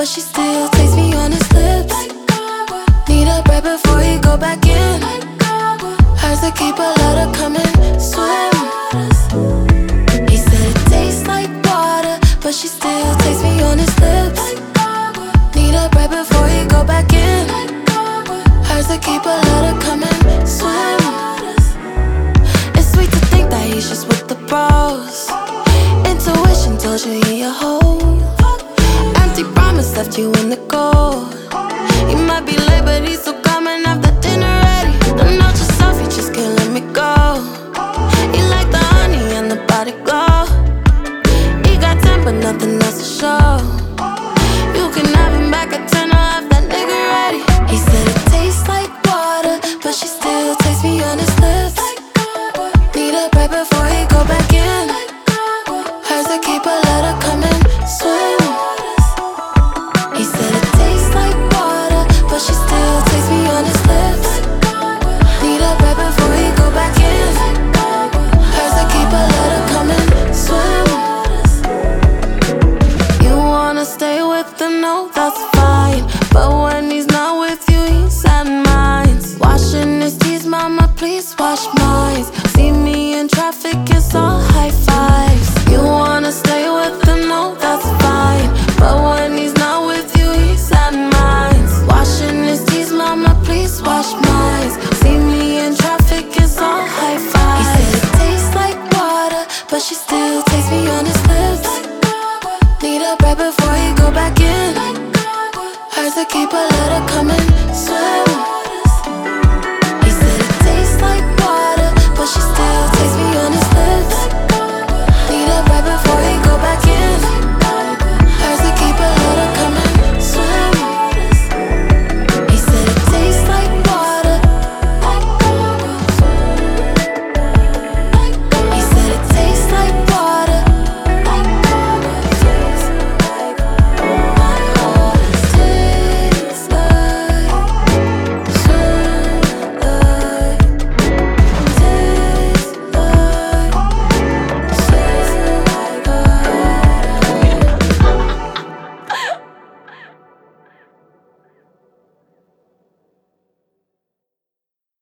but she still takes me on his lips. Need a break before he go back in. Hers to keep her, let her come and swim. He said it tastes like water, but she still takes me on his lips. Need a break before he go back in. Hers to keep her, let her come and swim. It's sweet to think that he's just with the bros. Intuition told you he a hoe. Empty promise left you in the cold. He might be late, but he's still coming after dinner ready. Don't know yourself, you just can't let me go. He like the honey and the body glow. He got 10, but nothing else to show. You can have him back at 10, I'll have that nigga ready. He said it tastes like water, but she still takes me on his lips. Need a break before he go back in. Hers to keep her, let her come and swim. He said it tastes like water, but she still takes me on his lips. Need a break before he go back in. Hers to keep her, let her come and swim. You wanna stay with him, no, that's fine. But when he's not with you, he's at mine. Washing his teeth, mama, please wash mine. See me in traffic, it's all high fives. You wanna stay with him, no, that's fine. But when he's not with you, he's at mine. Washing his teeth, mama, please wash mine. See me in traffic, it's all high fives. He said it tastes like water, but she still takes me on his lips. Need a break before he go back in. Hers to keep her, let her come and swim.